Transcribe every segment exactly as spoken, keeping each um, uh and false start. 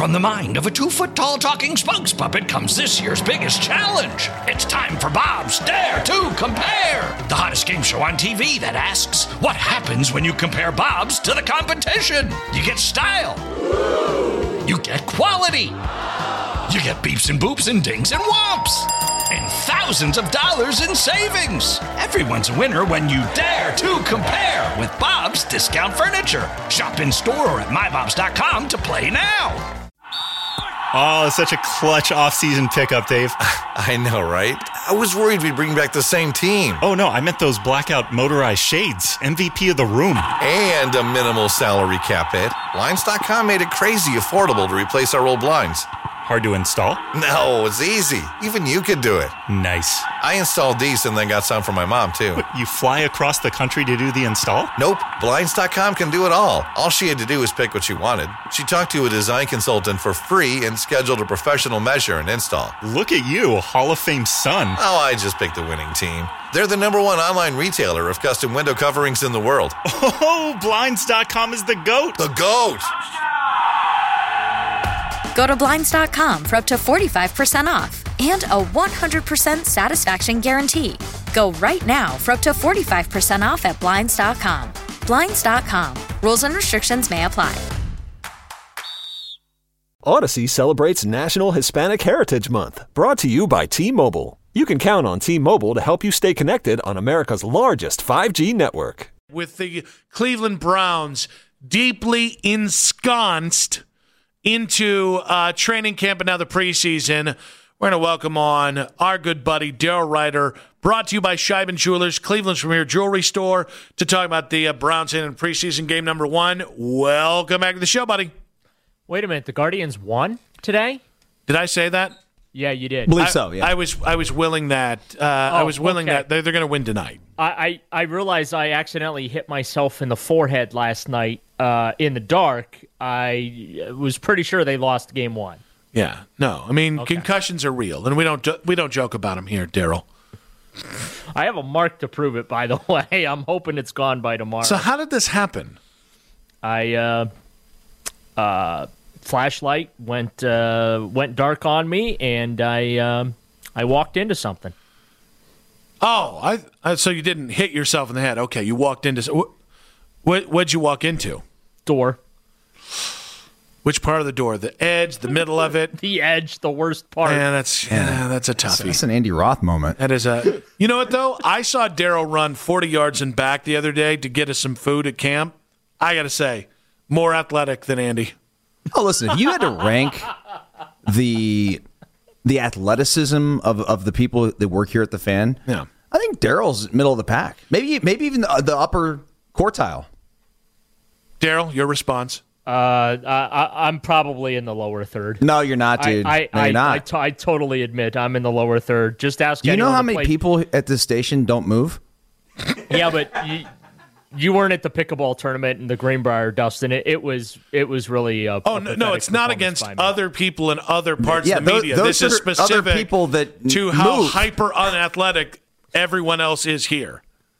From the mind of a two-foot-tall talking spokes puppet comes this year's biggest challenge. It's time for Bob's Dare to Compare, the hottest game show on T V that asks, what happens when you compare Bobs to the competition? You get style. You get quality. You get beeps and boops and dings and whomps. And thousands of dollars in savings. Everyone's a winner when you dare to compare with Bob's Discount Furniture. Shop in store or at my bobs dot com to play now. Oh, such a clutch off-season pickup, Dave. I know, right? I was worried we'd bring back the same team. Oh, no, I meant those blackout motorized shades. M V P of the room. And a minimal salary cap hit. Blinds dot com made it crazy affordable to replace our old blinds. Hard to install? No, it's easy. Even you could do it. Nice. I installed these and then got some for my mom, too. What, you fly across the country to do the install? Nope. Blinds dot com can do it all. All she had to do was pick what she wanted. She talked to a design consultant for free and scheduled a professional measure and install. Look at you, Hall of Fame son. Oh, I just picked the winning team. They're the number one online retailer of custom window coverings in the world. Oh, Blinds dot com is the GOAT. The GOAT! Go to Blinds dot com for up to forty-five percent off and a one hundred percent satisfaction guarantee. Go right now for up to forty-five percent off at Blinds dot com. Blinds dot com. Rules and restrictions may apply. Odyssey celebrates National Hispanic Heritage Month, brought to you by T-Mobile. You can count on T-Mobile to help you stay connected on America's largest five G network. With the Cleveland Browns deeply ensconced into uh, training camp and now the preseason, we're going to welcome on our good buddy, Daryl Ryder, brought to you by Scheiben Jewelers, Cleveland's premier jewelry store, to talk about the uh, Browns in preseason game number one. Welcome back to the show, buddy. Wait a minute. The Guardians won today? Did I say that? Yeah, you did. I believe I, so, yeah. I was I was willing that. Uh, oh, I was willing okay. that they're, they're going to win tonight. I, I, I realized I accidentally hit myself in the forehead last night uh, in the dark. I was pretty sure they lost game one. Yeah, no. I mean, Okay. concussions are real, and we don't jo- we don't joke about them here, Daryl. I have a mark to prove it, by the way. I'm hoping it's gone by tomorrow. So how did this happen? I uh, uh, flashlight went uh, went dark on me, and I um, I walked into something. Oh, I, I so you didn't hit yourself in the head. Okay, you walked into what? What? What'd you walk into? Door. Which part of the door? The edge, the middle of it? The edge, the worst part. Yeah, that's yeah, that's a toughie. That's an Andy Roth moment. That is a. You know what though? I saw Daryl run forty yards and back the other day to get us some food at camp. I got to say, more athletic than Andy. Oh, listen, if you had to rank the the athleticism of, of the people that work here at the Fan, Yeah. I think Daryl's middle of the pack. Maybe maybe even the, the upper quartile. Daryl, your response? Uh, I, I'm probably in the lower third. No, you're not, dude. I, I, no, you're I, not. I, t- I totally admit I'm in the lower third. Just ask. Do you know anyone how to many play- people at this station don't move? Yeah, but you, you weren't at the pickleball tournament in the Greenbrier, Dustin. It, it was it was really. A, Oh a no, no, it's not pathetic against performance by me. other people in other parts Yeah, of the those- media. those This is are specific other people that to how move. hyper unathletic everyone else is here.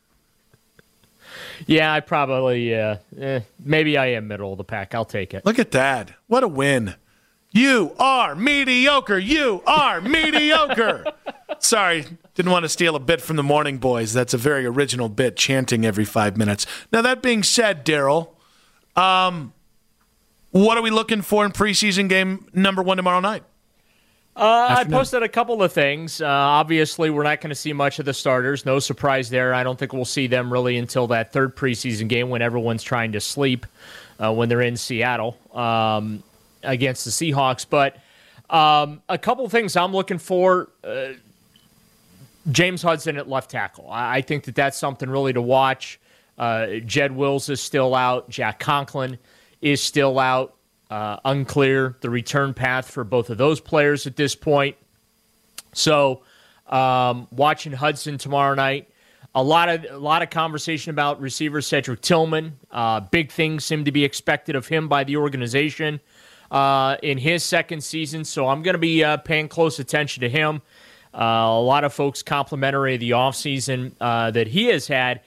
Yeah, I probably. Uh, eh, maybe I am middle of the pack. I'll take it. Look at that. What a win. You are mediocre. You are mediocre. Sorry, didn't want to steal a bit from the Morning Boys. That's a very original bit, chanting every five minutes. Now, that being said, Daryl, um, what are we looking for in preseason game number one tomorrow night? Uh, I posted a couple of things. Uh, obviously, we're not going to see much of the starters. No surprise there. I don't think we'll see them really until that third preseason game when everyone's trying to sleep uh, when they're in Seattle um, against the Seahawks. But um, a couple of things I'm looking for. Uh, James Hudson at left tackle. I, I think that that's something really to watch. Uh, Jed Wills is still out. Jack Conklin is still out. Uh, unclear the return path for both of those players at this point. So, um, watching Hudson tomorrow night, a lot of a lot of conversation about receiver Cedric Tillman. Uh, big things seem to be expected of him by the organization uh, in his second season. So I'm going to be uh, paying close attention to him. Uh, a lot of folks complimentary of the offseason uh, that he has had.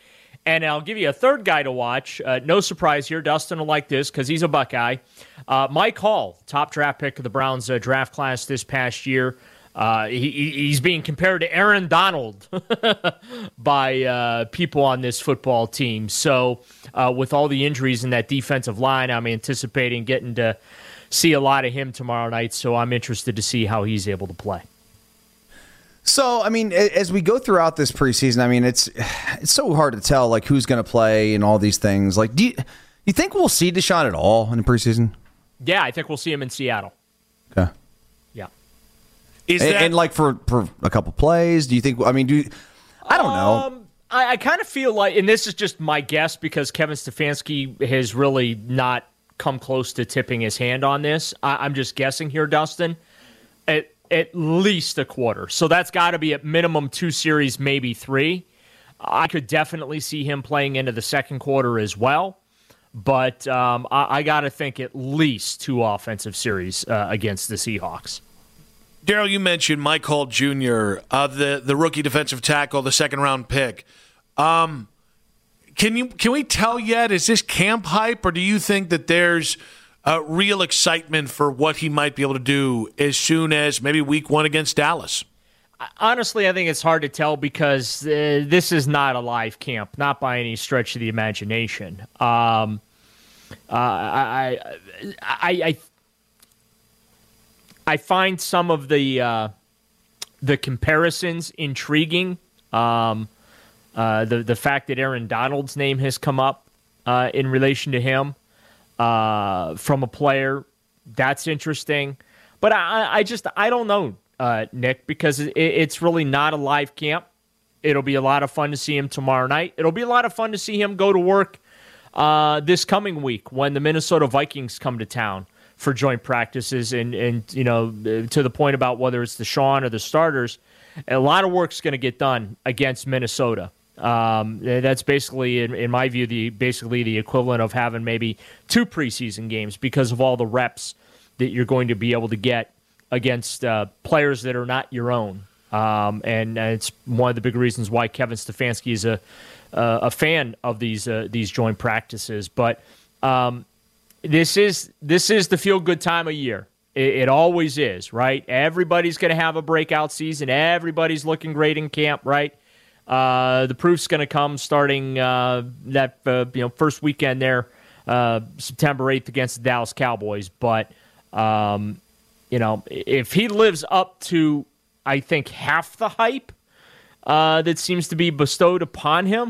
And I'll give you a third guy to watch. Uh, no surprise here. Dustin will like this because he's a Buckeye. Uh, Mike Hall, top draft pick of the Browns uh, draft class this past year. Uh, he, he's being compared to Aaron Donald by uh, people on this football team. So uh, with all the injuries in that defensive line, I'm anticipating getting to see a lot of him tomorrow night. So I'm interested to see how he's able to play. So, I mean, as we go throughout this preseason, I mean, it's it's so hard to tell, like, who's going to play and all these things. Like, do you, you think we'll see Deshaun at all in the preseason? Yeah, I think we'll see him in Seattle. Okay. Yeah. Is and, that and like for, for a couple plays, do you think? I mean, do you, I don't know. Um, I, I kind of feel like, and this is just my guess because Kevin Stefanski has really not come close to tipping his hand on this. I, I'm just guessing here, Dustin. At at least a quarter, so that's got to be at minimum two series, maybe three. I could definitely see him playing into the second quarter as well. But um, I, I got to think at least two offensive series uh, against the Seahawks. Daryl, you mentioned Mike Hall Junior, uh, the the rookie defensive tackle, the second round pick. Um, can you can we tell yet? Is this camp hype, or do you think that there's uh, real excitement for what he might be able to do as soon as maybe Week One against Dallas? Honestly, I think it's hard to tell because uh, this is not a live camp, not by any stretch of the imagination. Um, uh, I, I, I, I find some of the uh, the comparisons intriguing. Um, uh, the the fact that Aaron Donald's name has come up uh, in relation to him uh, from a player, that's interesting. But I, I just I don't know. Uh, Nick, because it, it's really not a live camp. It'll be a lot of fun to see him tomorrow night. It'll be a lot of fun to see him go to work uh, this coming week when the Minnesota Vikings come to town for joint practices. And, and you know, to the point about whether it's the Deshaun or the starters, a lot of work's going to get done against Minnesota. Um, that's basically, in, in my view, the basically the equivalent of having maybe two preseason games because of all the reps that you're going to be able to get against uh, players that are not your own. Um, and uh, it's one of the big reasons why Kevin Stefanski is a uh, a fan of these uh, these joint practices. But um, this is this is the feel-good time of year. It, it always is, right? Everybody's going to have a breakout season. Everybody's looking great in camp, right? Uh, the proof's going to come starting uh, that uh, you know first weekend there, uh, September eighth against the Dallas Cowboys. But um, You know, if he lives up to, I think, half the hype uh, that seems to be bestowed upon him,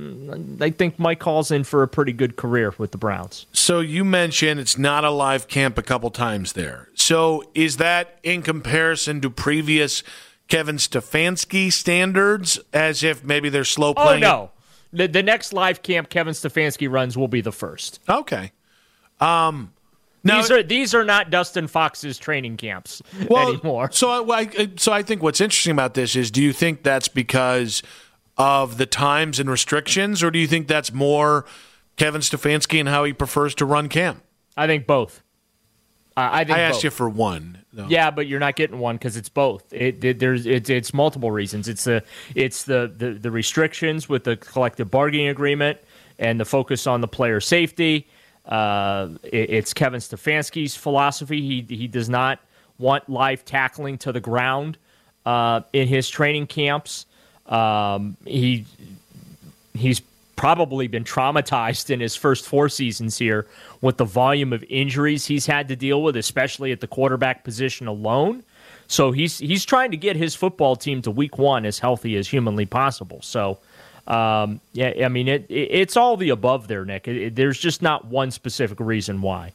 I think Mike Hall's in for a pretty good career with the Browns. So you mentioned it's not a live camp a couple times there. So is that in comparison to previous Kevin Stefanski standards, as if maybe they're slow playing? Oh, no. The, the next live camp Kevin Stefanski runs will be the first. Okay. Um Now, these are these are not Dustin Fox's training camps well, anymore. So I, so I think what's interesting about this is, do you think that's because of the times and restrictions, or do you think that's more Kevin Stefanski and how he prefers to run camp? I think both. Uh, I think I asked both. you for one. Though. Yeah, but you're not getting one because it's both. It, it there's it's it's multiple reasons. It's the it's the, the the restrictions with the collective bargaining agreement and the focus on the player safety. Uh, it, it's Kevin Stefanski's philosophy. He he does not want live tackling to the ground uh, in his training camps. Um, he he's probably been traumatized in his first four seasons here with the volume of injuries he's had to deal with, especially at the quarterback position alone. So he's he's trying to get his football team to week one as healthy as humanly possible. So. Um, yeah, I mean, it, it, it's all the above there, Nick. It, it, there's just not one specific reason why.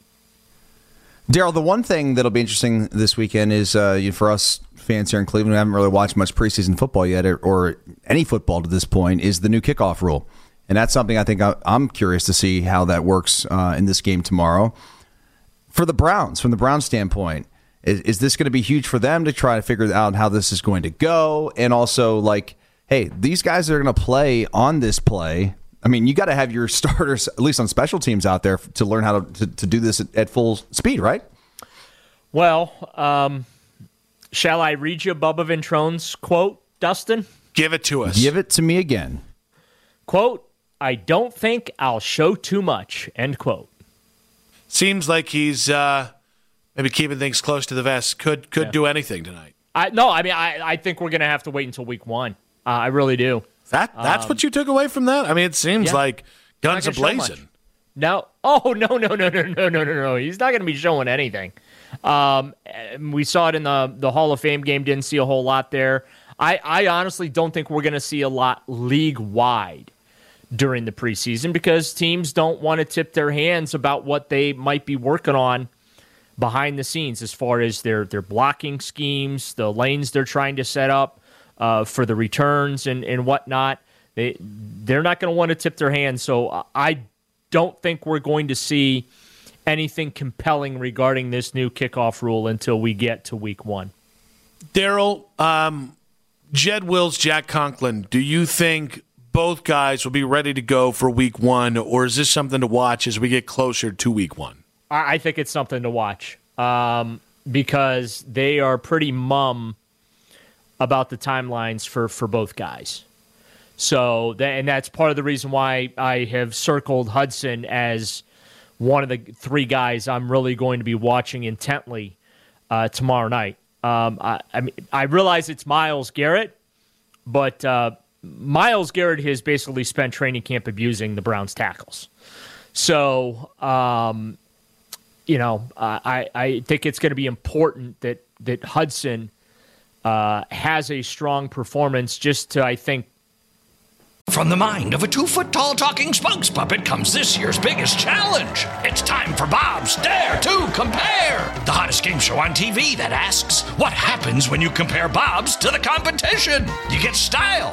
Daryl, the one thing that'll be interesting this weekend is uh, for us fans here in Cleveland who haven't really watched much preseason football yet, or, or any football to this point, is the new kickoff rule. And that's something I think I, I'm curious to see how that works uh, in this game tomorrow. For the Browns, from the Browns standpoint, is, is this going to be huge for them to try to figure out how this is going to go? And also, like, hey, these guys are going to play on this play. I mean, you got to have your starters, at least on special teams, out there to learn how to, to, to do this at, at full speed, right? Well, um, shall I read you Bubba Ventrone's quote, Dustin? Give it to us. Give it to me again. Quote, I don't think I'll show too much, end quote. Seems like he's uh, maybe keeping things close to the vest. Could could yeah. do anything tonight. I No, I mean, I, I think we're going to have to wait until week one. Uh, I really do. That That's um, what you took away from that? I mean, it seems yeah. like guns a-blazing. No. Oh, no, no, no, no, no, no, no, no. He's not going to be showing anything. Um, we saw it in the, the Hall of Fame game. Didn't see a whole lot there. I, I honestly don't think we're going to see a lot league-wide during the preseason because teams don't want to tip their hands about what they might be working on behind the scenes as far as their, their blocking schemes, the lanes they're trying to set up uh, for the returns and, and whatnot. They, they're not going to want to tip their hands, so I don't think we're going to see anything compelling regarding this new kickoff rule until we get to week one. Daryl, um, Jed Wills, Jack Conklin, do you think both guys will be ready to go for week one, or is this something to watch as we get closer to week one? I think it's something to watch um, because they are pretty mum about the timelines for, for both guys. So, and that's part of the reason why I have circled Hudson as one of the three guys I'm really going to be watching intently uh, tomorrow night. Um, I, I mean, I realize it's Myles Garrett, but uh, Myles Garrett has basically spent training camp abusing the Browns tackles. So, um, you know, uh, I, I think it's going to be important that, that Hudson uh, has a strong performance just to, I think, from the mind of a two-foot-tall talking spokes puppet comes this year's biggest challenge. It's time for Bob's Dare to Compare, the hottest game show on T V that asks, what happens when you compare Bob's to the competition? You get style.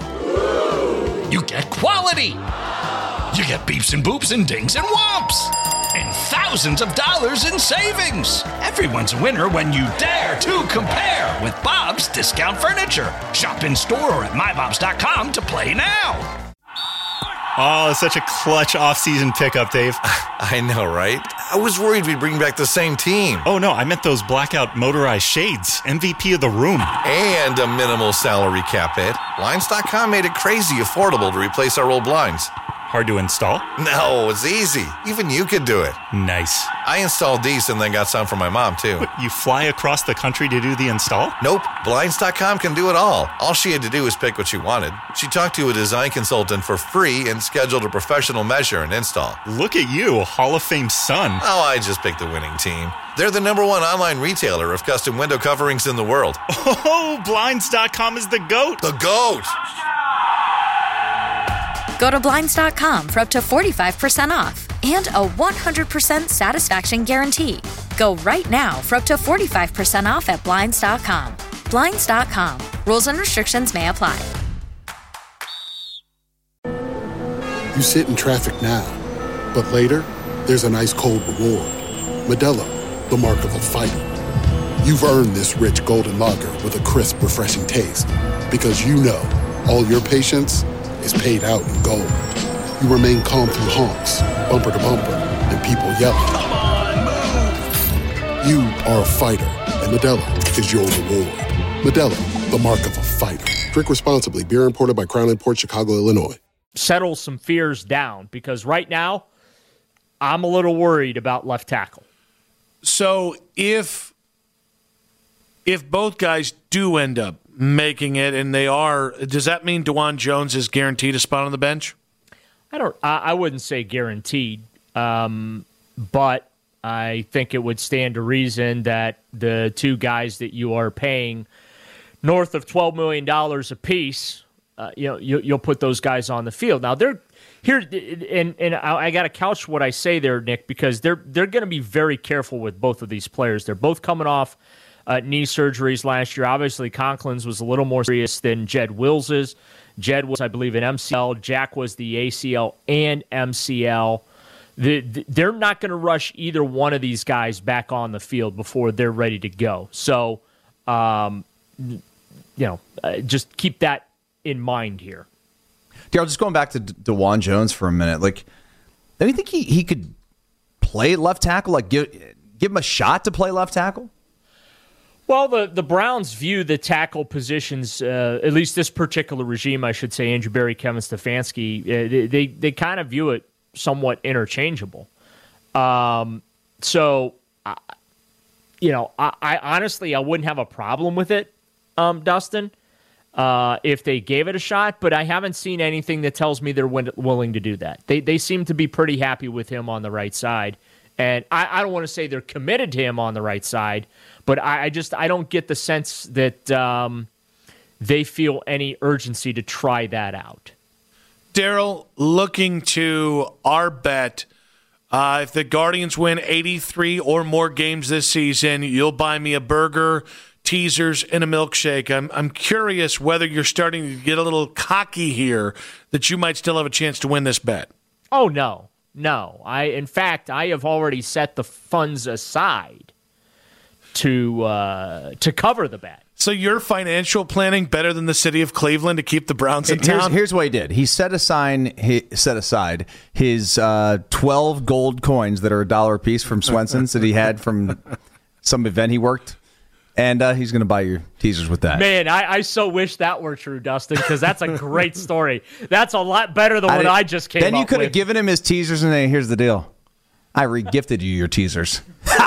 You get quality. You get beeps and boops and dings and whomps. And thousands of dollars in savings. Everyone's a winner when you dare to compare with Bob's Discount Furniture. Shop in store or at my bobs dot com to play now. Oh, such a clutch off-season pickup, Dave. I know, right? I was worried we'd bring back the same team. Oh, no, I meant those blackout motorized shades. M V P of the room. And a minimal salary cap hit. Blinds dot com made it crazy affordable to replace our old blinds. Hard to install? No, it's easy. Even you could do it. Nice. I installed these and then got some for my mom, too. What, you fly across the country to do the install? Nope. Blinds dot com can do it all. All she had to do was pick what she wanted. She talked to a design consultant for free and scheduled a professional measure and install. Look at you, Hall of Fame son. Oh, I just picked the winning team. They're the number one online retailer of custom window coverings in the world. Oh, Blinds dot com is the GOAT. The GOAT! Go to Blinds dot com for up to forty-five percent off and a one hundred percent satisfaction guarantee. Go right now for up to forty-five percent off at Blinds dot com. Blinds dot com. Rules and restrictions may apply. You sit in traffic now, but later, there's an ice-cold reward. Modelo, the mark of a fighter. You've earned this rich golden lager with a crisp, refreshing taste. Because you know, all your patience is paid out in gold. You remain calm through honks, bumper to bumper, and people yelling. Come on, move! You are a fighter, and Modelo is your reward. Modelo, the mark of a fighter. Drink responsibly. Beer imported by Crown Imports, Chicago, Illinois. Settle some fears down, because right now, I'm a little worried about left tackle. So if if both guys do end up making it, and they are, does that mean DeJuan Jones is guaranteed a spot on the bench? I don't. I, I wouldn't say guaranteed, um, but I think it would stand to reason that the two guys that you are paying north of twelve million dollars apiece, uh, you know, you, you'll put those guys on the field. Now they're here, and and I, I got to couch what I say there, Nick, because they're they're going to be very careful with both of these players. They're both coming off Uh, knee surgeries last year. Obviously, Conklin's was a little more serious than Jed Wills's. Jed was, I believe, an M C L. Jack was the A C L and M C L. The, the, they're not going to rush either one of these guys back on the field before they're ready to go. So, um, you know, uh, just keep that in mind here. Daryl, just going back to De- DeJuan Jones for a minute. Like, do you think he, he could play left tackle? Like, give give him a shot to play left tackle? Well, the, the Browns view the tackle positions, uh, at least this particular regime, I should say, Andrew Berry, Kevin Stefanski, uh, they, they, they kind of view it somewhat interchangeable. Um, so, uh, you know, I, I honestly, I wouldn't have a problem with it, um, Dustin, uh, if they gave it a shot, but I haven't seen anything that tells me they're win- willing to do that. They, they seem to be pretty happy with him on the right side. And I, I don't want to say they're committed to him on the right side, but I, I just I don't get the sense that um, they feel any urgency to try that out. Daryl, looking to our bet, uh, if the Guardians win eighty-three or more games this season, you'll buy me a burger, teasers, and a milkshake. I'm I'm curious whether you're starting to get a little cocky here that you might still have a chance to win this bet. Oh, no. No, I. In fact, I have already set the funds aside to uh, to cover the bet. So your financial planning better than the city of Cleveland to keep the Browns in here's, town? Here's what he did. He set aside, he set aside his uh, twelve gold coins that are a dollar a piece from Swenson's that he had from some event he worked. And uh, he's going to buy your teasers with that. Man, I, I so wish that were true, Dustin, because that's a great story. That's a lot better than I what did, I just came up with. Then you could have given him his teasers, and then here's the deal. I re-gifted you your teasers.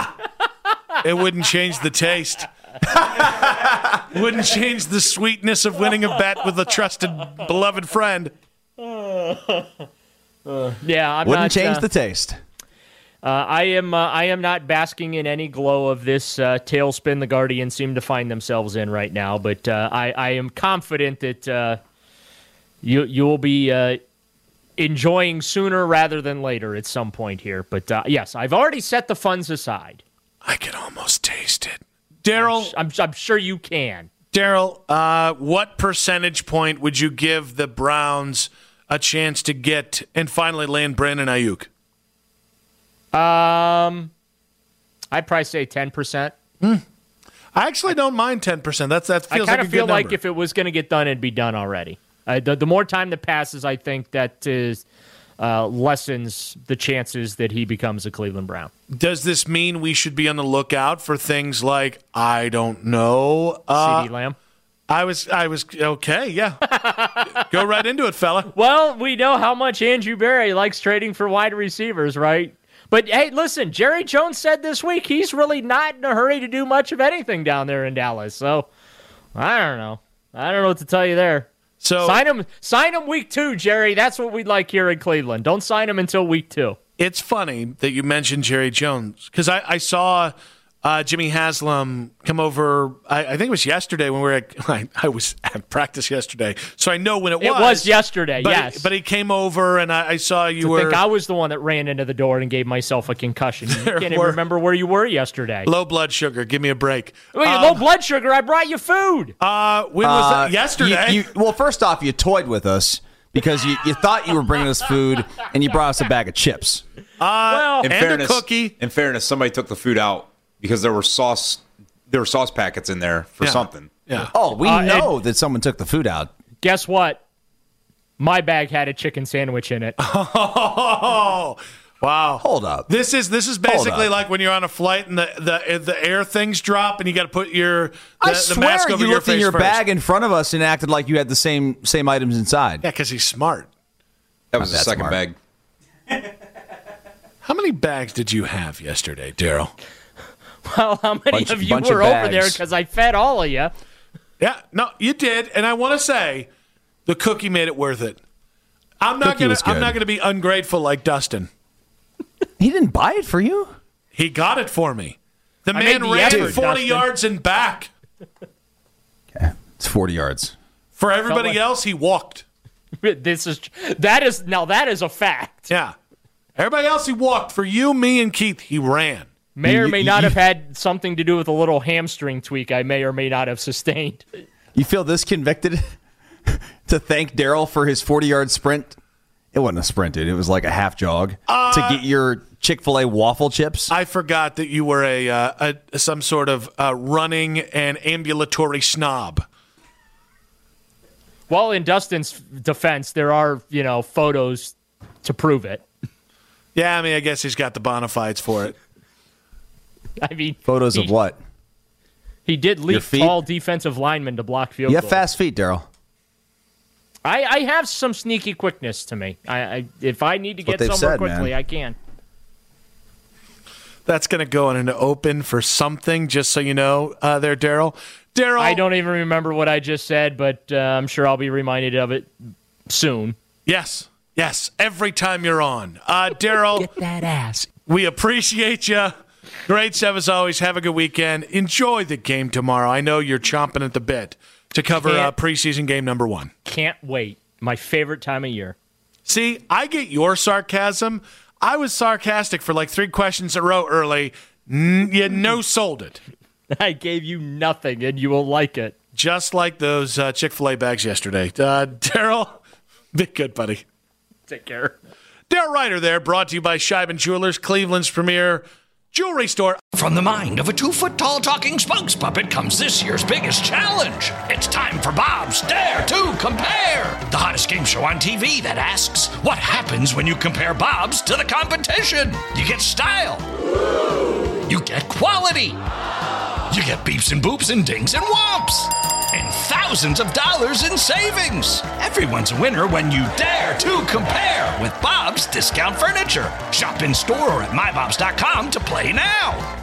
It wouldn't change the taste. Wouldn't change the sweetness of winning a bet with a trusted, beloved friend. Uh, uh, yeah, I'm Wouldn't not, change uh, the taste. Uh, I am uh, I am not basking in any glow of this uh, tailspin the Guardians seem to find themselves in right now, but uh, I, I am confident that uh, you you will be uh, enjoying sooner rather than later at some point here. But uh, yes, I've already set the funds aside. I can almost taste it. Daryl, I'm, I'm, I'm sure you can. Daryl, uh, what percentage point would you give the Browns a chance to get and finally land Brandon Ayuk? Um, I'd probably say ten percent. Hmm. I actually don't mind ten percent. That's that feels I like a kind of feel good number. like if it was going to get done, it'd be done already. Uh, the, the more time that passes, I think that is uh, lessens the chances that he becomes a Cleveland Brown. Does this mean we should be on the lookout for things like, I don't know, uh, CeeDee Lamb? I was, I was okay, yeah. Go right into it, fella. Well, we know how much Andrew Berry likes trading for wide receivers, right? But, hey, listen, Jerry Jones said this week he's really not in a hurry to do much of anything down there in Dallas. So, I don't know. I don't know what to tell you there. So sign him, sign him week two, Jerry. That's what we'd like here in Cleveland. Don't sign him until week two. It's funny that you mentioned Jerry Jones because I, I saw uh, Jimmy Haslam come over, I, I think it was yesterday when we were at, I, I was at practice yesterday, so I know when it was. It was yesterday, but yes. He, but he came over and I, I saw you to were. think I was the one that ran into the door and gave myself a concussion. You can't even remember where you were yesterday. Low blood sugar. Give me a break. Wait, um, low blood sugar? I brought you food. Uh, when was uh, that? Yesterday. You, you, well, first off, you toyed with us because you, you thought you were bringing us food and you brought us a bag of chips. Uh, well, and fairness, a cookie. In fairness, somebody took the food out because there were sauce there were sauce packets in there for yeah. something. Yeah. Oh, we uh, know that someone took the food out. Guess what? My bag had a chicken sandwich in it. Oh, wow. Hold up. This is this is basically like when you're on a flight and the the, the air things drop and you got to put your the, I the swear mask over you your looked face in your first. bag in front of us and acted like you had the same same items inside. Yeah, because he's smart. That was Not the that second smart. bag. How many bags did you have yesterday, Daryl? Well, how many Bunch- of you bunch were of over there? bags. Because I fed all of you. Yeah, no, you did, and I want to say the cookie made it worth it. I'm not Cookie gonna was I'm good. not gonna be ungrateful like Dustin. He didn't buy it for you? He got it for me. The I man made the ran effort, forty Dustin. yards and back. Okay. It's forty yards. For everybody like- else, he walked. This is that is now that is a fact. Yeah. Everybody else, he walked. For you, me, and Keith, he ran. May or You- may you- not you- have had something to do with a little hamstring tweak I may or may not have sustained. You feel this convicted to thank Daryl for his forty-yard sprint? It wasn't a sprint, dude. It was like a half jog Uh, to get your Chick-fil-A waffle chips. I forgot that you were a, uh, a some sort of uh, running and ambulatory snob. Well, in Dustin's defense, there are, you know, photos to prove it. Yeah, I mean, I guess he's got the bona fides for it. I mean, Photos he, of what? He did leap tall defensive linemen to block field goals. You goals. have fast feet, Daryl. I, I have some sneaky quickness to me. I, I If I need to get somewhere said, quickly, man. I can. That's going to go in an open for something, just so you know uh, there, Daryl. Daryl. I don't even remember what I just said, but uh, I'm sure I'll be reminded of it soon. Yes. Yes. Every time you're on. Uh, Daryl. Get that ass. We appreciate you. Great stuff as always. Have a good weekend. Enjoy the game tomorrow. I know you're chomping at the bit to cover uh, preseason game number one. Can't wait. My favorite time of year. See, I get your sarcasm. I was sarcastic for like three questions in a row early. N- you no sold it. I gave you nothing, and you will like it. Just like those uh, Chick-fil-A bags yesterday. Uh, Daryl, be good, buddy. Take care. Daryl Ryder there, brought to you by Scheiben Jewelers, Cleveland's premier jewelry store. From the mind of a two-foot-tall talking spokes puppet comes this year's biggest challenge. It's time for Bob's Dare to Compare, the hottest game show on T V that asks, what happens when you compare Bob's to the competition? You get style. You get quality. You get beeps and boops and dings and whomps. And thousands of dollars in savings. Everyone's a winner when you dare to compare with Bob's Discount Furniture. Shop in store or at my bobs dot com to play now.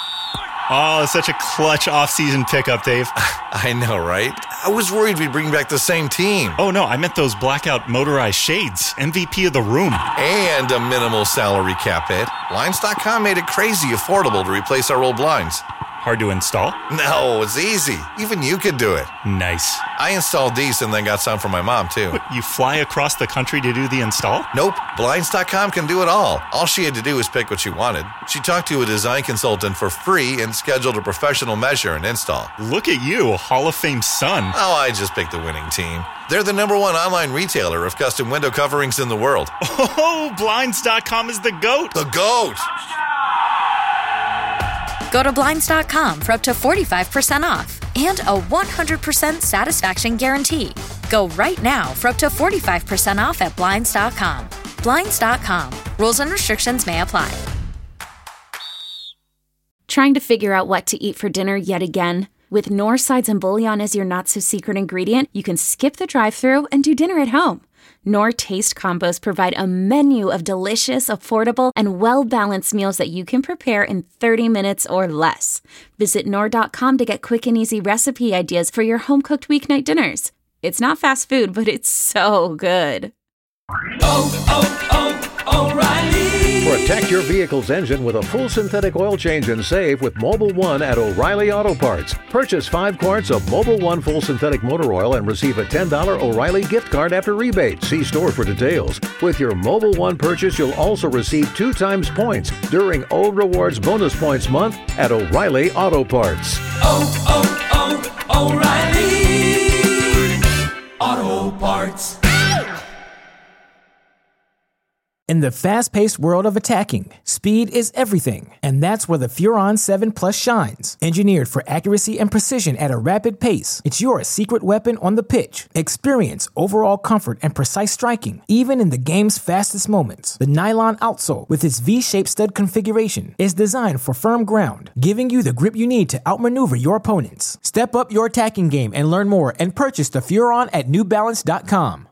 Oh, such a clutch off-season pickup, Dave. I know, right? I was worried we'd bring back the same team. Oh, no, I meant those blackout motorized shades. M V P of the room. And a minimal salary cap hit. Blinds dot com made it crazy affordable to replace our old blinds. Hard to install? No, it's easy. Even you could do it. Nice. I installed these and then got some for my mom, too. What, you fly across the country to do the install? Nope. Blinds dot com can do it all. All she had to do was pick what she wanted. She talked to a design consultant for free and scheduled a professional measure and install. Look at you, Hall of Fame son. Oh, I just picked the winning team. They're the number one online retailer of custom window coverings in the world. Oh, Blinds dot com is the GOAT. The GOAT! Go to Blinds dot com for up to forty-five percent off and a one hundred percent satisfaction guarantee. Go right now for up to forty-five percent off at Blinds dot com. Blinds dot com. Rules and restrictions may apply. Trying to figure out what to eat for dinner yet again? With Knorr sides and bouillon as your not-so-secret ingredient, you can skip the drive-thru and do dinner at home. Knorr Taste Combos provide a menu of delicious, affordable, and well-balanced meals that you can prepare in thirty minutes or less. Visit Knorr dot com to get quick and easy recipe ideas for your home-cooked weeknight dinners. It's not fast food, but it's so good. Oh, oh, oh, O'Reilly! Protect your vehicle's engine with a full synthetic oil change and save with Mobile One at O'Reilly Auto Parts. Purchase five quarts of Mobile One full synthetic motor oil and receive a ten dollars O'Reilly gift card after rebate. See store for details. With your Mobile One purchase, you'll also receive two times points during O Rewards Bonus Points Month at O'Reilly Auto Parts. Oh, oh, oh, O'Reilly Auto Parts. In the fast-paced world of attacking, speed is everything, and that's where the Furon seven Plus shines. Engineered for accuracy and precision at a rapid pace, it's your secret weapon on the pitch. Experience overall comfort and precise striking, even in the game's fastest moments. The nylon outsole, with its V-shaped stud configuration, is designed for firm ground, giving you the grip you need to outmaneuver your opponents. Step up your attacking game and learn more and purchase the Furon at New Balance dot com.